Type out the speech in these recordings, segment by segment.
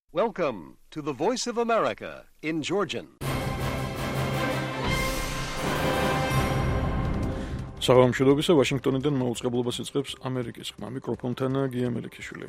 Welcome to the Voice of America in Georgian. საღამომშვიდობისა ვაშინგტონიდან მაუწყებლობას იწყებს ამერიკის ხმა მიკროფონთან გია მელიქიშვილი.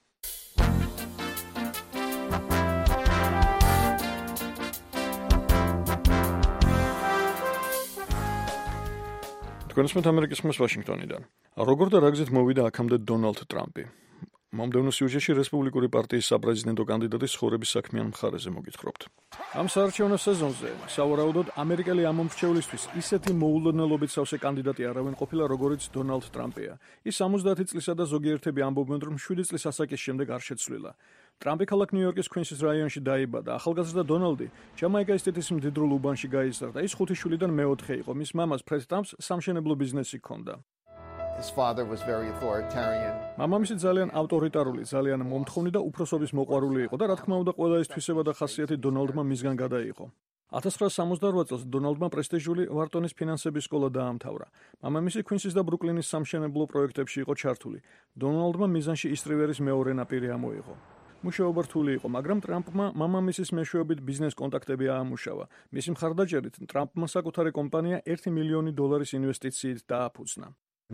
თქვენს ამერიკის ხმას ვაშინგტონიდან. როგორ და რა გზით მოვიდა აქამდე დონალდ ტრამპი? მომდევნო სიუჟეტში რესპუბლიკური პარტიის საპრეზიდენტო კანდიდატის ცხოვრების საქმიან მხარეზე მოგითხრობთ. ამ საარჩევნო სეზონზე სავარაუდოდ ამერიკელი ამომრჩევლისთვის ისეთი მოულოდნელობით სავსე კანდიდატი არავინ ყოფილა, როგორიც დონალდ ტრამპია. ის 70 წლისა და ზოგიერთები ამბობენ, რომ 7 წლის ასაკის შემდეგ არ შეცვლილა. ტრამპი ქალაქ ნიუ-იორკის κουინსის რაიონში დაიბადა. ახალგაზრდა დონალდი ჯამაიკა სტეიტის მდიდრულ უბანში გაიზარდა. ის 5 შვილიდან მეოთხე იყო. მის მამას ფრედ ტრამპს სამშენებლო ბიზნესი ჰქონდა. His father was very authoritarian. მამამისი ძალიან ავტორიტარული, ძალიან მომთხოვნი და უფროსობის მოყვარული იყო და რა თქმა უნდა ყველა ეს თვისება და ხასიათი დონალდმა მისგან გადაიღო. 1968 წელს დონალდმა პრესტიჟული ვარტონის ფინანსების სკოლა დაამთავრა. მამამისი κουინსის და ბრუკლინის სამშენებლო პროექტებში იყო ჩართული. დონალდმა მიზანში ისტრივერის მეორე ნაპირი ამოიღო. მუშაობა რთული იყო, მაგრამ ტრამპმა მამამისის მეშვეობით ბიზნეს კონტაქტები აამუშავა. მისი მხარდაჭერით ტრამპმა საკუთარი კომპანია $1 მილიონი ინვესტიციით დააფუძნა.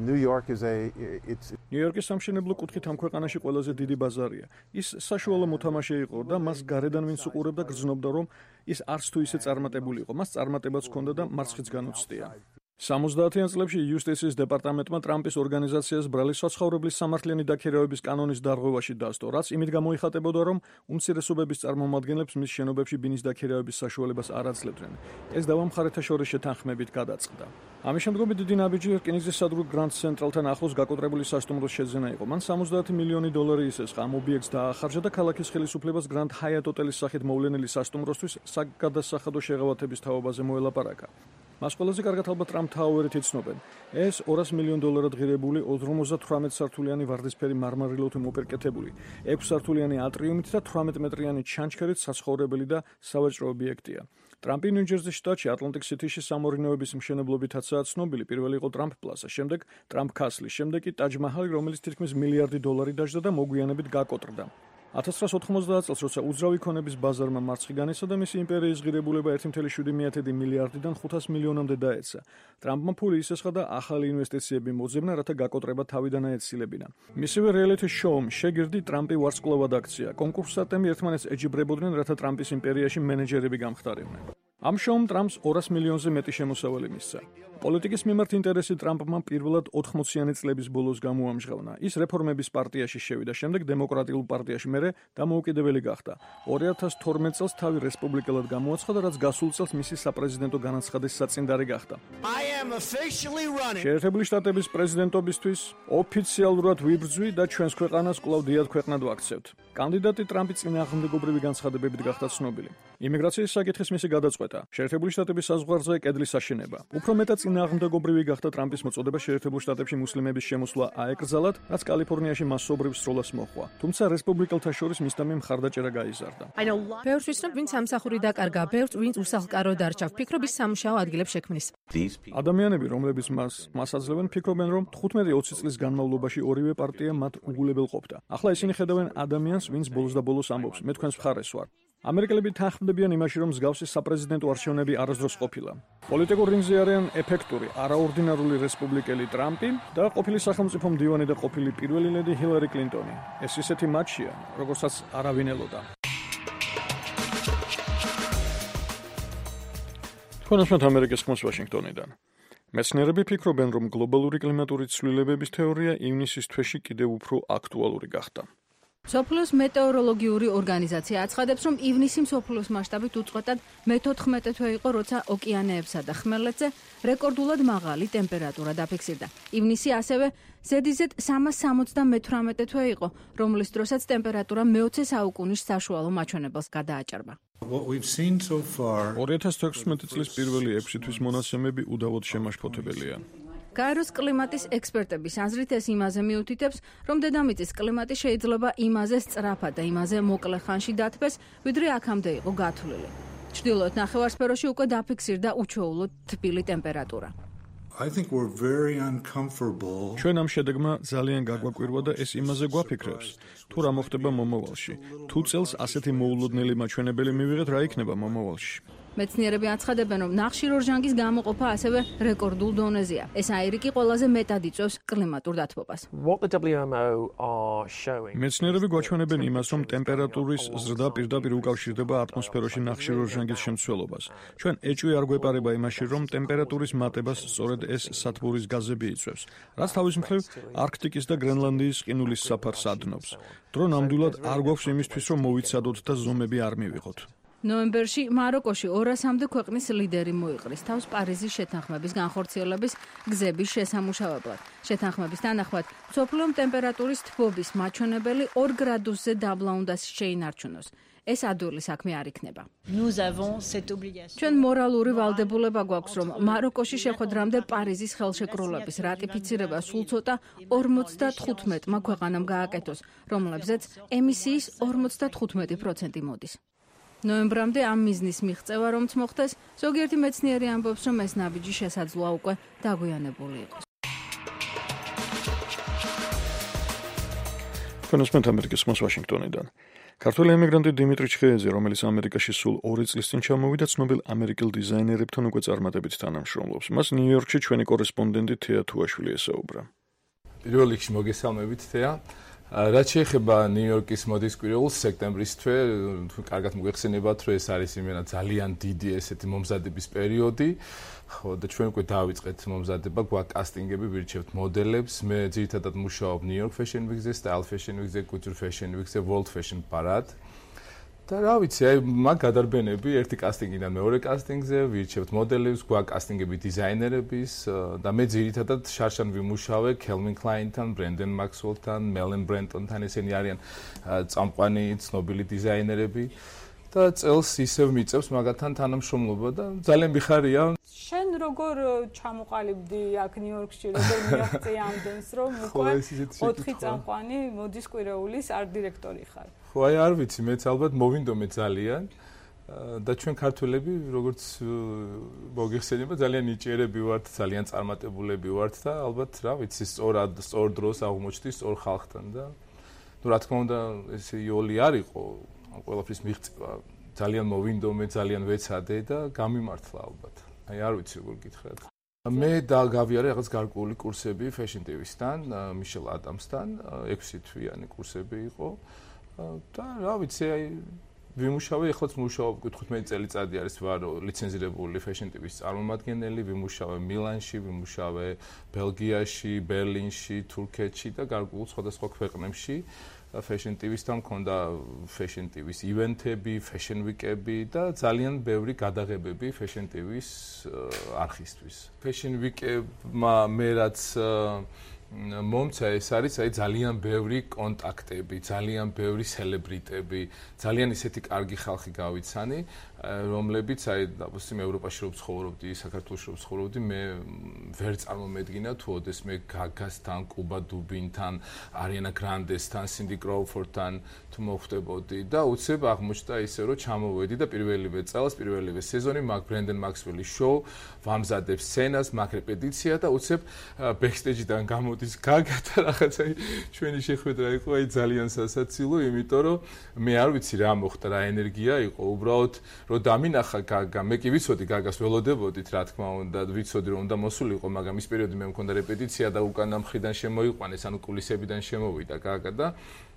ნიუ-იორკის სამშენებლო კუთხით ამ ქვეყანაში ყველაზე დიდი ბაზარია. ის საშუალო მოთამაშე იყო და მას გარედან ვინც უყურებდა გრძნობდა, რომ ის არც თუ ისე წარმატებული იყო. მას წარმატებაც ჰქონდა და მარცხიც განუცდია. 70-იან წლებში იუსტიციის დეპარტამენტმა ტრამპის ორგანიზაციას ბრალი საცხოვრებლის სამართლიანი დაქირავების კანონის დარღვევაში დასდო, რაც იმით გამოიხატებოდა, რომ უმცირესობების წარმომადგენლებს მის შენობებში ბინის დაქირავების საშუალებას არ აძლევდნენ. ეს დავა მხარეთა შორის შეთანხმებით გადაწყდა. ამის შემდგომ დიდი ნაბიჯი რკინიგზის სადრუგ გრანდ ცენტრალთან ახლოს გაკოტრებული სასტუმროს შეძენა იყო. მან $70 მილიონი ისესხა ამ ობიექტს დაახარჯა და ქალაქის ხელისუფლებას გრანდ ჰაიატ ჰოტელის სახით მოვლენილი სასტუმროსთვის საგადასახადო შეღავათების თაობაზე მოელაპარაკა. მას ყველაზე კარგად ალბათ ტრამპ თაუერით იცნობენ. ეს $200 მილიონ ღირებული 58 სართულიანი ვარდისფერი მარმარილოთი მოპირკეთებული, 6 სართულიანი ატრიუმით და 18 მეტრიანი ჩანჩქერით საცხოვრებელი და სავაჭრო ობიექტია. ტრამპი ნიუ-ჯერზის შტატში ატლანტიკ სიტიში სამორინოების მშენებლობითაცაა ცნობილი. პირველი იყო ტრამპ პლაზა, შემდეგ ტრამპ კასლი, შემდეგ კი ტაჯ მაჰალი, რომელიც თითქმის $1 მილიარდი დაჯდა და მოგვიანებით გაკოტრდა. 1990 წელს, როცა უძრავი ქონების ბაზარმა მარცხი განიცადა და მისი იმპერიის ღირებულება 1.7 მილიარდიდან 500 მილიონამდე დაეცა. ტრამპმა ფული ისესხა და ახალი ინვესტიციები მოძებნა, რათა გაკოტრება თავიდან აეცილებინა. მისივე რეალიტი შოუმ შეგირდი ტრამპი ვარსკვლავად აქცია. კონკურსანტები ერთმანეთს ეჯიბრებოდნენ, რათა ტრამპის იმპერიაში მენეჯერები გამხდარიდნენ. ამ შოუმ ტრამპს $200 მილიონზე მეტი შემოსავალი მისცა. პოლიტიკის მიმართ ინტერესი ტრამპმა პირველად 80-იანი წლების ბოლოს გამოამჟღავნა. ის რეფორმების პარტიაში შევიდა, შემდეგ დემოკრატიულ პარტიაში, მერე დამოუკიდებელი გახდა. 2012 წელს თავი რესპუბლიკელად გამოაცხადა, რაც გასულ წელს მისი საპრეზიდენტო განაცხადის საწინდარი გახდა. შეერთებული შტატების პრეზიდენტობისთვის ოფიციალურად ვიბრძვი და ჩვენს ქვეყანას კვლავ დიად ქვეყნად ვაქცევთ. კანდიდატი ტრამპი წინააღმდეგობრივი განცხადებებით გახდა ცნობილი. იმიგრაციის საკითხის მისი გადაწყვეტა, შეერთებული შტატების საზღვარზე კედლის აშენება. უფრო მეტად წინააღმდეგობრივი გახდა ტრამპის მოწოდება შეერთებულ შტატებში მუსლიმების შემოსვლა აეკრძალათ, რაც კალიფორნიაში მასობრივ სროლას მოჰყვა. თუმცა რესპუბლიკელთა შორის მისდამი მხარდაჭერა გაიზარდა. ბევრს ვიცნობ, ვინც სამსახური დაკარგა, ბევრს ვინც უსახლკარო დარჩა, ვფიქრობ ის სამუშაო ადგილებს შექმნის. ადამიანები, რომლებიც მას აძლევენ, ფიქრობენ, რომ 15-20 წლის განმავლობაში ორივე პარტია მათ უგულებელ ყოფდა. ახლა ისინი ხედავენ ადამიანს, ვინც ბოლოს და ბოლოს ამბობს, მე თქვენს მხარეს ვარ. ამერიკელები თანხმდებიან იმაში, რომ მსგავსი საპრეზიდენტო არჩევნები არასდროს ყოფილა. პოლიტიკურ რინგზე არიან ეფექტური, არაორდინარული რესპუბლიკელი ტრამპი და ყოფილი სახელმწიფო მდივანი და ყოფილი პირველი ლედი ჰილარი კლინტონი. ეს ისეთი მატჩია, როგორცაც არავინ ელოდა. თქვენს ამერიკის ხმას ვაშინგტონიდან. მეცნიერები ფიქრობენ, რომ გლობალური კლიმატური ცვლილებების თეორია ივნისის თვეში კიდევ უფრო აქტუალური გახდა. მსოფლიოს მეტეოროლოგიური ორგანიზაცია აცხადებს, რომ ივნისი მსოფლიოს მასშტაბით უწყვეტად მე-14 თვე იყო, როცა ოკეანეებსა და ხმელეთზე რეკორდულად მაღალი ტემპერატურა დაფიქსირდა. ივნისი ასევე ზედიზედ 378 თვე იყო, რომლის დროსაც ტემპერატურა მე-20 საუკუნის საშუალო მაჩვენებელს გადააჭარბა. 2016 წლის პირველი 6 თვის მონაცემები უდავოდ შემაშფოთებელია. გაეროს კლიმატის ექსპერტების აზრით ეს იმაზე მიუთითებს, რომ დედამიწის კლიმატი შეიძლება იმაზე სწრაფად და იმაზე მოკლე ხანში დათბეს, ვიდრე აქამდე იყო გათვლილი. ჩრდილოეთ ნახევარსფეროში უკვე დაფიქსირდა უჩვეულოდ თბილი ტემპერატურა. I think we're very uncomfortable. ჩვენ ამ შედეგმა ძალიან გაგვაკვირვა და ეს იმაზე გვაფიქრებს, თუ რა მოხდება მომავალში. თუ წელს ასეთი მოულოდნელი მაჩვენებელი მივიღეთ, რა იქნება მომავალში. მეცნიერები აცხადებენ, რომ ნახშირორჟანგის გამოყოფა ასევე რეკორდულ დონეზეა. ეს აირი კი ყველაზე მეტად იწვევს კლიმატურ დათბობას. მეცნიერები გვაჩვენებენ იმას, რომ ტემპერატურის ზრდა პირდაპირ უკავშირდება ატმოსფეროში ნახშირორჟანგის შემცველობას. ჩვენ ეჭვი არ გვეპარება იმაში, რომ ტემპერატურის მატებას სწორედ ეს სათბურის გაზები იწვევს, რაც თავის მხრივ არქტიკის და გრენლანდიის ყინულის საფარს ადნობს. დრო ნამდვილად არ გვაქვს იმისთვის, რომ მოვიცადოთ და ზომები არ მივიღოთ. ნოემბერში მაროკოში 200-მდე ქვეყნის ლიდერი მოიყრის თავს პარიზის შეთანხმების განხორციელების გზების შესამუშავებლად. შეთანხმების თანახმად, მსოფლიო ტემპერატურის თბობის მაჩვენებელი 2 გრადუსზე დაბლა უნდა შეინარჩუნოს. ეს ადვილი საქმე არ იქნება. ჩვენ მორალური ვალდებულება გვაქვს, რომ მაროკოში შეხვედრამდე პარიზის ხელშეკრულების რატიფიცირება სულ ცოტა 55-მა ქვეყანამ გააკეთოს, რომლებზეც ემისიის 55% მოდის. ნოემბრამდე ამ მიზნის მიღწევა რომც მოხდეს, ზოგიერთი მეცნიერი ამბობს, რომ ეს ნაბიჯი შესაძლოა უკვე დაგვიანებული იყოს. კონსპენთ ამერიკის ხმას ვაშინგტონიდან. ქართველი ემიგრანტი დიმიტრი ჩხეიძე, რომელიც ამერიკაში სულ 2 წლის წინ ჩამოვიდა, ცნობილ ამერიკელ დიზაინერებთან უკვე წარმატებით თანამშრომლობს. მას ნიუ-იორკში ჩვენი კორესპონდენტი თეა თუაშვილი ესაუბრა. პირველ რიგში მოგესალმებით თეა. რაც შეეხება ნიუ-იორკის მოდის კვირეულს სექტემბრის თვე, კარგად მოგეხსენებათ, რომ ეს არის იმენა ძალიან დიდი ესეთი მომზადების პერიოდი. ხო და ჩვენ უკვე დავიწყეთ მომზადება, გვაქვს კასტინგები, ვირჩევთ მოდელებს. მე ძირითადად მუშაობ New York Fashion Week-ზე, Style Fashion Week-ზე, Couture Fashion Week-ზე, World Fashion Parade. და რა ვიცი, აი მაგ გადარბენები ერთი კასტინგიდან მეორე კასტინგზე, ვირჩევთ მოდელებს, გვაქვს კასტინგები დიზაინერების და მე ძირითადად შარშან ვიმუშავე Calvin Klein-თან, Brandon Maxwell-თან, Melon Brandon-თან, ესენი არიან წამყვანი ცნობილი დიზაინერები. და წელს ისევ მიწევს მაგათთან თანამშრომლობა და ძალიან მიხარია. შენ როგორ ჩამოყალიბდი აქ ნიუ-იორკში, როგორ მიაღწია ამდენს, რომ უკვე 4 წამყვანი მოდის კვირეულის ართ-დირექტორი ხარ? ხო, აი არ ვიცი, მეც ალბათ მოვინდომე ძალიან და ჩვენ ქართველები, როგორც მოგიხსენება, ძალიან ნიჭიერები ვართ, ძალიან წარმატებულები ვართ და ალბათ რა ვიცი, სწორ დროს აღმოჩნდი სწორ ხალხთან და ნუ რა თქმა უნდა, ეს იოლი არ იყო ყველაფრის მიღწევა, ძალიან მოვინდომე, ძალიან ვეცადე და გამიმართლა ალბათ. აი არ ვიცი როგორ გითხრათ. მე გავიარე რაღაც გარკვეული კურსები Fashion TV-სთან, მიშელ ადამსთან, 6 თვიანი კურსები იყო. და რა ვიცი, აი ვიმუშავე, ეხლაც მუშაობ 15 წელიწადი არის ვარ ლიცენზირებული Fashion TV-ს წარმომადგენელი, ვიმუშავე მილანში, ვიმუშავე ბელგიაში, ბერლინში, თურქეთში და გარკვეულ სხვადასხვა ქვეყნებში. Fashion TV-სთან მქონდა Fashion TV-ს ივენთები, Fashion Week-ები და ძალიან ბევრი გადაღებები Fashion TV-ს არხისთვის. Fashion Week-მა მე რაც მომცა ეს არის აი ძალიან ბევრი კონტაქტები, ძალიან ბევრი სელებრიტები, ძალიან ისეთი კარგი ხალხი გავიცანი, რომლებიც აი დაბოსიმ ევროპაში რო ცხოვრობდი, საქართველოში რო ცხოვრობდი, მე ვერ წარმომედგინა თუ ოდეს მე გაგასთან, კუბა დუბინთან, არიანა გრანდესთან, სინდი კროუფორდთან თუ მოხვდებოდი და უცებ აღმოჩნდა ისე რომ ჩამოვედი და პირველივე წელს, პირველივე სეზონი მაგ ბრენდენ მაქსველის შოუ ვამზადებ სცენას, მაგ რეპეტიცია და უცებ ბექსტეიჯიდან გამოდის გაგა და რაღაცა ჩვენი შეხვედრა იყო აი ძალიან სასაცილო, იმიტომ რომ მე არ ვიცი რა მოხდა, რა ენერგია იყო, უბრალოდ რომ დამინახა გაგა, მე კი ვიცოდი გაგას ველოდებოდით, რა თქმა უნდა, ვიცოდი რომ უნდა მოსულიყო, მაგრამ ის პერიოდი მე მქონდა რეპეტიცია და უკანა მხრიდან შემოიყვანეს, ანუ კულისებიდან შემოვიდა გაგა და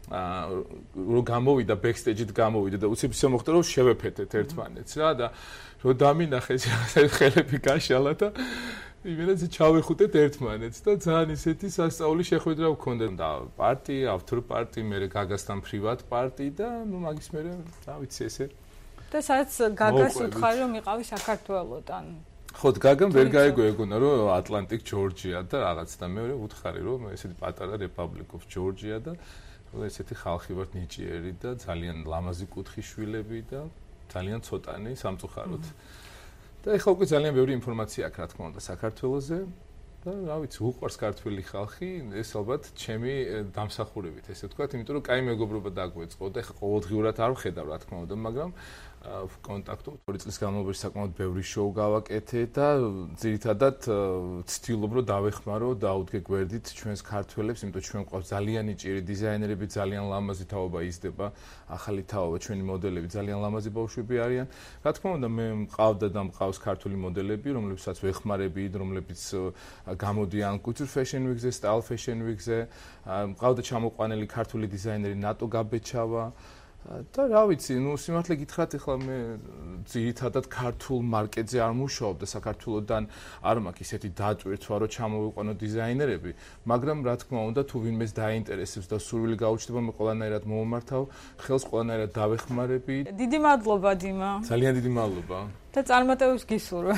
რომ გამოვიდა ბექსტეიჯით გამოვიდა და უცებ ისე მოხდა რომ შევეფეთეთ ერთმანეთს რა და რომ დამინახეს ხელები გაშალა და იმენაც ჩავეხუტეთ ერთმანეთს და ძალიან ისეთი სასწაული შეხვედრა ვქონდა და პარტი, ავთორ პარტი, მე გაგასთან პრივატ პარტი და ნუ მაგის მე რა ვიცი ესე და სადაც გაგას უთხარი რომ იყავი საქართველოსთან. ხო, გაგამ ვერ გაიგო ეგონა რომ ატლანტიკ ჯორჯია და რაღაც და მე უთხარი რომ ესეთი პატარა Republic of Georgia და ესეთი ხალხი ვართ ნიჭიერი და ძალიან ლამაზი კუთხის შვილები და ძალიან ცოტანი სამწუხაროდ. და ეხლა უკვე ძალიან ბევრი ინფორმაცია აქვს, რა თქმა უნდა, საქართველოზე და რა ვიცი, უყვარს ქართველი ხალხი, ეს ალბათ ჩემი დამსახურებით, ესე ვთქვათ, იმიტომ რომ კაი მეგობრობა დაგვეწყო და ეხლა ყოველდღიურად არ ვხედავ, რა თქმა უნდა, მაგრამ კონტაქტობ 2 წლის განმავლობაში საკმაოდ ბევრი შოუ გავაკეთე და ძირითადად ვცდილობ რომ დავეხმარო და აუდგე გვერდით ჩვენს ქართველებს, იმიტომ ჩვენ გვყავს ძალიან ჭირი დიზაინერები, ძალიან ლამაზი თაობა იზრდება, ახალი თაობა, ჩვენი მოდელები ძალიან ლამაზი ბავშვები არიან. Რა თქმა უნდა, მე მყავდა და მყავს ქართული მოდელები, რომლებსაც ვეხმარები, რომლებიც გამოდიან კულტურ fashion week-ზე, style fashion week-ზე, მყავდა ჩამოყვანილი ქართული დიზაინერი ნატო გაბეჩავა. და რა ვიცი, სიმართლე გითხრათ, ეხლა მე ძირითადად ქართულ მარკეტზე არ მუშაობ და საქართველოსდან არ მაქვს ისეთი დატვირთვა, რომ ჩამოვიყვანო დიზაინერები, მაგრამ რა თქმა უნდა, თუ ვინმეს დაინტერესებს და სურვილი გაუჩნდება, მე ყველანაირად მომმართავ, ხელს ყველანაირად დავეხმარები. დიდი მადლობა, დიმა. ძალიან დიდი მადლობა. და წარმატებებს გისურვებ.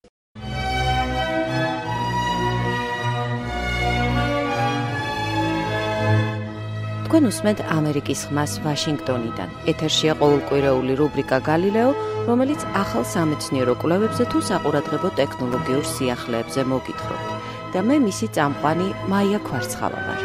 თქვენ უსმენთ ამერიკის ხმას ვაშინგტონიდან. ეთერშია ყოველკვირეული რუბრიკა გალილეო, რომელიც ახალ სამეცნიერო კვლევებზე თუ საყურადღებო ტექნოლოგიურ სიახლეებზე მოგითხრობთ. და მე მისი წამყვანი მაია ქვარცხავა ვარ.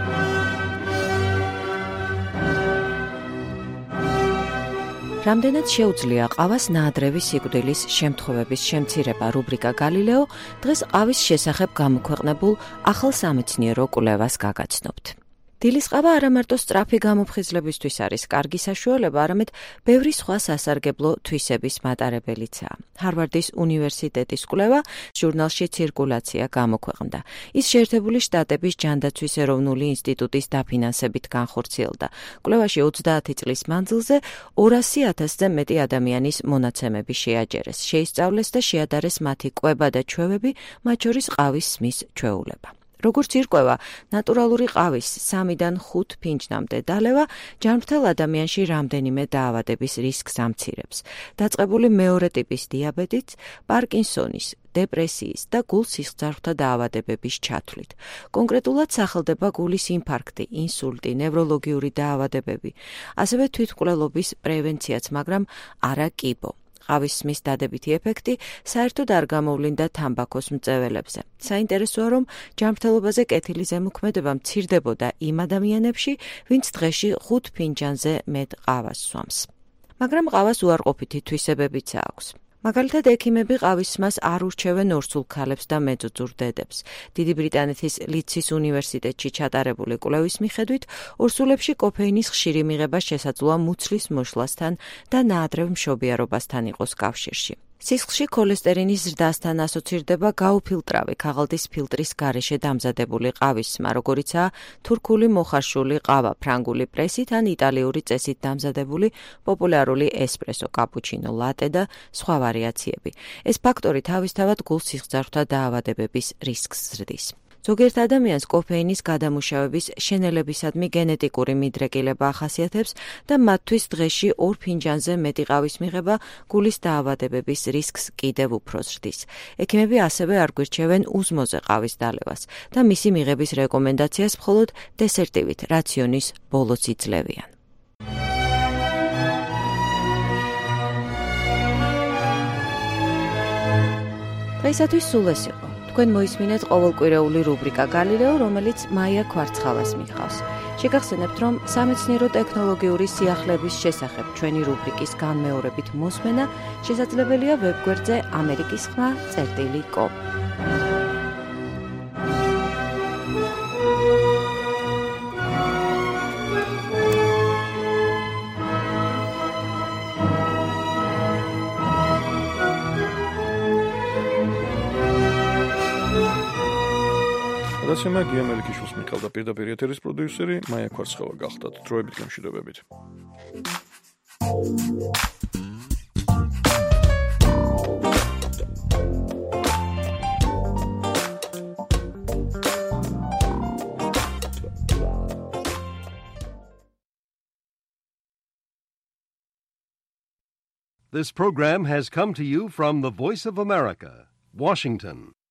რამდენად შეუძლია ყავას ნაადრევი სიკვდილის შემთხვევების შემცირება რუბრიკა გალილეო დღეს ყავის შესახებ გამოქვეყნებულ ახალ სამეცნიერო კვლევას გაგაცნობთ. დილის ყავა არა მარტო სწრაფი გამოფხიზლებისთვის არის კარგი საშუალება, არამედ ბევრი სხვა სასარგებლო თვისების მატარებელიცაა. ჰარვარდის უნივერსიტეტის კვლევა ჟურნალში ცირკულაცია გამოქვეყნდა. ის შეერთებული შტატების ჯანდაცვის ეროვნული ინსტიტუტის დაფინანსებით განხორციელდა. კვლევაში 30 წლის მანძილზე 200,000-ზე მეტი ადამიანის მონაცემები შეაჯერეს, შეისწავლეს და შეადარეს მათი კვება და ჩვევები, მათ შორის ყავის სმის ჩვეულება. როგორც ირკვევა, ნატურალური ყავის 3-დან 5 ფინჯნამდე დალევა ჯანმრთელ ადამიანში რამდენიმე დაავადების რისკს ამცირებს. დაწყებული მეორე ტიპის დიაბეტით, პარკინსონის, დეპრესიის და გულ-სისხლძარღვთა დაავადებების ჩათვლით. კონკრეტულად სახელდება გულის ინფარქტი, ინსულტი, ნევროლოგიური დაავადებები, ასევე თვითმკვლელობის პრევენციაც, მაგრამ არა კიბო. ყავის სმის დადებითი ეფექტი საერთოდ არ გამოვლინდა თამბაქოს მწეველებზე. საინტერესოა, რომ ჯანმრთელობაზე კეთილი ზემოქმედება მცირდებოდა იმ ადამიანებში, ვინც დღეში 5 ფინჯანზე მეტ ყავას სვამს. მაგრამ ყავას უარყოფითი თვისებებიც აქვს. მაგალითად, ექიმები ყავის სმას არ ურჩევენ ორსულ ქალებს და მეძუძურ დედებს. დიდი ბრიტანეთის ლიდსის უნივერსიტეტში ჩატარებული კვლევის მიხედვით, ორსულებში კოფეინის ხშირი მიღება შესაძლოა მუცლის მოშლასთან და ნაადრევ მშობიარობასთან იყოს კავშირში. სისხლში ქოლესტერინის ზრდასთან ასოცირდება გაუფილტრავი ქაღალდის ფილტრის გარეშე დამზადებული ყავის სმა, როგორიცაა თურქული მოხარშული ყავა, ფრანგული პრესით ან იტალიური წესით დამზადებული პოპულარული ესპრესო, კაპუჩინო, ლატე და სხვა ვარიაციები. ეს ფაქტორი თავისთავად გულ-სისხლძარღვთა დაავადებების რისკს ზრდის. ზოგიერთ ადამიანს კოფეინის გადამუშავების შენელებისადმი გენეტიკური მიდრეკილება ახასიათებს და მათთვის დღეში 2 ფინჯანზე მეტი ყავის მიღება გულის დაავადებების რისკს კიდევ უფრო ზრდის. ექიმები ასევე არ გვირჩევენ უზმოზე ყავის დალევას და მისი მიღების რეკომენდაციას მხოლოდ დესერტივით რაციონის ბოლოს იძლევიან. დღეისათვის სულ ეს იყო. თქვენ მოისმინეთ ყოველკვირეული რუბრიკა გალილეო, რომელიც მაია ქვარცხავას მიჰყავს. შეგახსენებთ, რომ სამეცნიერო ტექნოლოგიური სიახლეების შესახებ ჩვენი რუბრიკის განმეორებით მოსმენა შესაძლებელია ვებგვერდზე amerikisxma.com. რაცემა გიამელიქიშვილს მიყავდა პირდაპირ ეთერის პროდიუსერი, მაია ქვარცხავა გახდათ. დროებით გამშვიდობებით. This program has come to you from the Voice of America, Washington.